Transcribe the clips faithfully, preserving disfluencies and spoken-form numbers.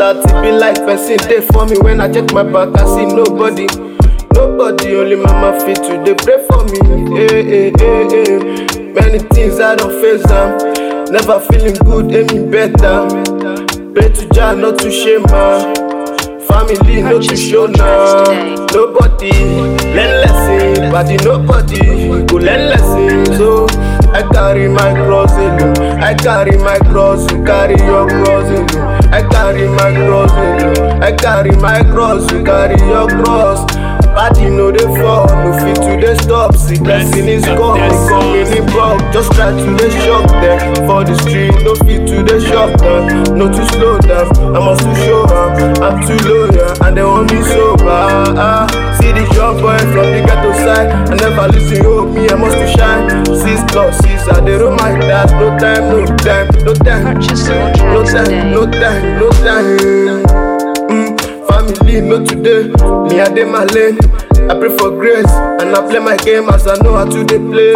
start to be like person day for me. When I check my back, I see nobody. Nobody, only mama fit to they pray for me. Hey, hey, hey, hey. Many things I don't face them. Never feeling good, aiming better. Pray to Jah, not to shame her. Family, not to show now. Nobody, learn lesson. Body, nobody, go learn lesson. So I carry my cross alone. I carry my cross, you carry your cross alone. I carry my cross alone. I carry my cross, you carry your cross. Body no dey fall, no fit to dey stop. See blessing is coming, coming in bulk. Just try to dey shock them. For the street, no fit to dey shock them. No to slow down, I must to show them. I'm too loyal and they want me sober. Ah, see the young boy from the ghetto side. I never listen, hope me, I must to shine. Six plus six, I dey roll my dad. No time, no time, no time, no time, no time, no time. Mm. Family, no today, me I dey my lane. I pray for grace, and I play my game as I know how to dey play.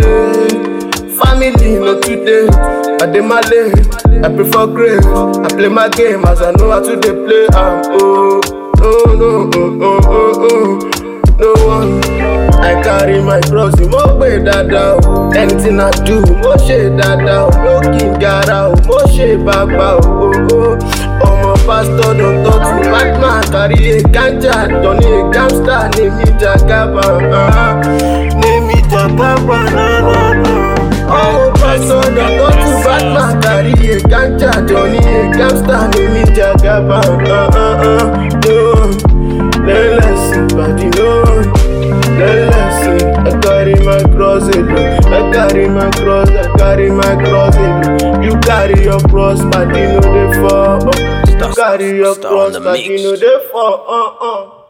Family, no today, I dey my lane. I pray for grace, I play my game as I know how to dey play. Um, oh, no, no, oh, oh, oh, oh, no one. I carry my cross, mo way dada. Anything I do, mo ṣe dada. No king gara, mo ṣe baba. Oh, oh. Omo pastor don't talk to Batman. Carry a ganja, don't need a gangster. Name me Jagaba, uh, name me Jagaba, na na na. Omo pastor don't talk to Batman. Carry a ganja, don't need a gangster. Name me Jagaba, uh, uh, uh. No, learn lesson, body no. Learn lesson. I carry my cross alone. I carry my cross. I carry my cross alone. You carry your cross, but you know they fall. You carry your cross, but you know they fall. Uh uh.